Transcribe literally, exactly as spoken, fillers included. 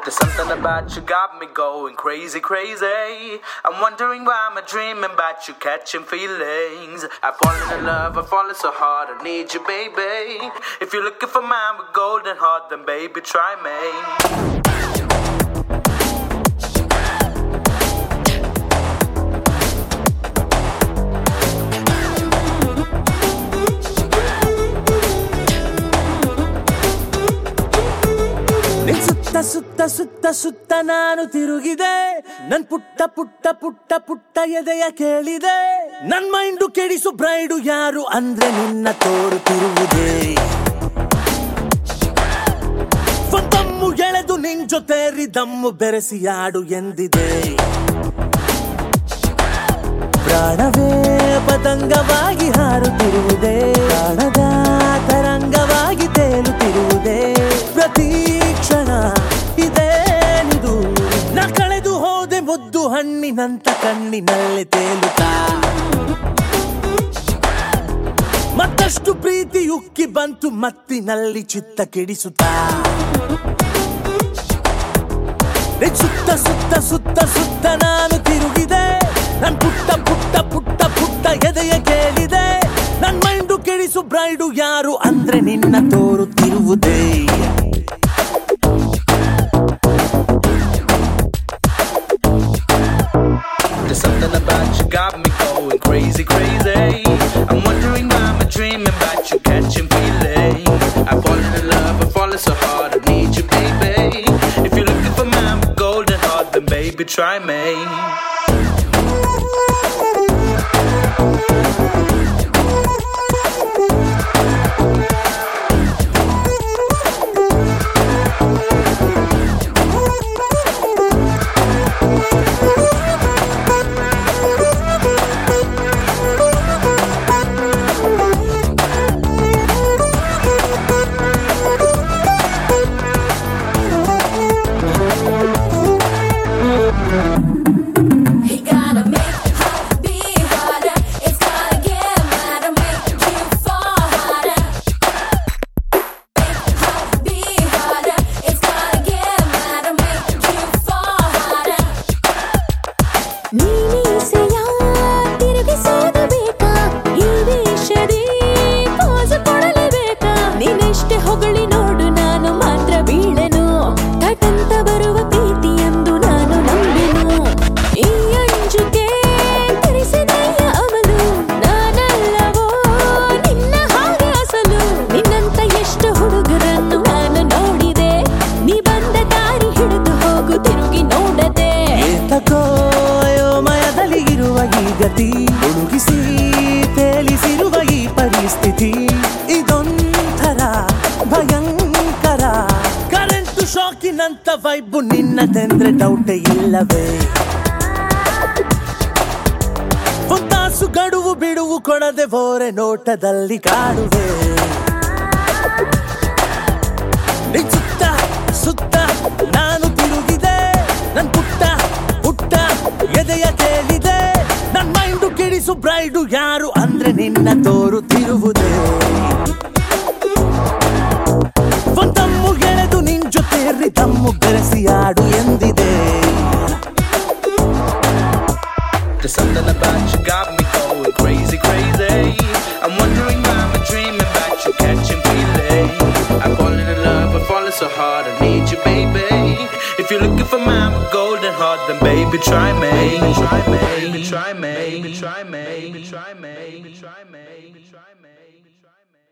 There's something about you got me going crazy, crazy. I'm wondering why I'm dreaming about you catching feelings. I've fallen in love, I've fallen so hard, I need you, baby. If you're looking for mine with golden heart, then baby, try me. ಸುತ್ತ ಸುತ್ತ ಸುತ್ತ ಸುತ್ತ ನಾನು ತಿರುಗಿದೆ ನನ್ ಪುಟ್ಟ ಪುಟ್ಟ ಪುಟ್ಟ ಪುಟ್ಟ ಎದೆಯ ಕೇಳಿದೆ ನನ್ ಮೈಂಡು ಕೆಡಿಸು ಬ್ರೈಡು ಯಾರು ಅಂದ್ರೆ ನಿನ್ನ ತೋರುತ್ತಿರುವುದೇ ಒಂದಮ್ಮು ಎಳೆದು ನಿನ್ ಜೊತೆ ರಿದಮ್ಮು ಬೆರೆಸಿ ಆಡು ಎಂದಿದೆ ಪ್ರಾಣವೇ ಪತಂಗವಾಗಿ ಹಾರುತ್ತಿರುವುದೇ ಪ್ರಾಣದ ತರಂಗವಾಗಿ ತೇಲುತ್ತಿರುವುದೇ ಪ್ರತಿ ಕ್ಷಣ ಇದೇನಿದು ನಾ ಕಳೆದು ಹೋದೆ ಮುದ್ದು ಹಣ್ಣಿನಂತ ಕಣ್ಣಿನಲ್ಲಿ ತೇಲುತ್ತಾ ಮತ್ತಷ್ಟು ಪ್ರೀತಿ ಉಕ್ಕಿ ಬಂತು ಮತ್ತಿನಲ್ಲಿ ಚಿತ್ತ ಕೆಡಿಸುತ್ತಾ ಸುತ್ತ ಸುತ್ತ ಸುತ್ತ ಸುತ್ತ ನಾನು ತಿರುಗಿದೆ ನನ್ ಪುಟ್ಟ ಪುಟ್ಟ ಪುಟ್ಟ ಪುಟ್ಟ ಎದೆಯ ಕೇಳಿದೆ ನನ್ ಮೈಂಡು ಕೆಡಿಸು ಬ್ರೈಡು ಯಾರು ಅಂದ್ರೆ ನಿನ್ನ ತೋರುತ್ತಿರುವುದೇ There's something about you got me going crazy, crazy. I'm wondering why I'm dreaming about you catching feelings. I've fallen in love, I've fallen so hard, I need you, baby. If you're looking for mine with golden heart, then baby, try me. ಹುಡುಗಿಸಿ ತೇಲಿಸಿರುವ ಈ ಪರಿಸ್ಥಿತಿ ಇದೊಂಥರ ಭಯಂಕರ current ಶಾಕಿನಂತ vibe ನಿನ್ನದೆಂದ್ರೆ ಡೌಟೇ ಇಲ್ಲವೇ ಒಂದಾಸು ಗಡುವು ಬಿಡುವು ಕೊಡದೆ ಓರೆ ನೋಟದಲ್ಲಿ ಕಾಡುವೆ ಸುತ್ತ ಸುತ್ತ ನಾನು ತಿರುಗಿದೆ ನನ್ ಪುಟ್ಟ ಪುಟ್ಟ ಎದೆಯ ಕೇಳಿದೆ ನನ್ ಮೈಂಡು ಕೆಡಿಸು ಬ್ರೈಡು ಯಾರು ಅಂದ್ರೆ ನಿನ್ನ ತೋರುತ್ತಿರುವುದೇ ಒಂದಮ್ಮು ಎಳೆದು ನಿನ್ ಜೊತೆ ರಿದಮ್ಮು ಬೆರೆಸಿ ಆಡು ಎಂದಿದೆ There's something about you got me going crazy, crazy. I'm wondering why I'm dreaming about you catching feelings. I've fallen in love, I've fallen so hard, I need you, baby. If you're looking for mine with golden heart, then baby, try me. Try me, try me, try me, try me, try me, try me.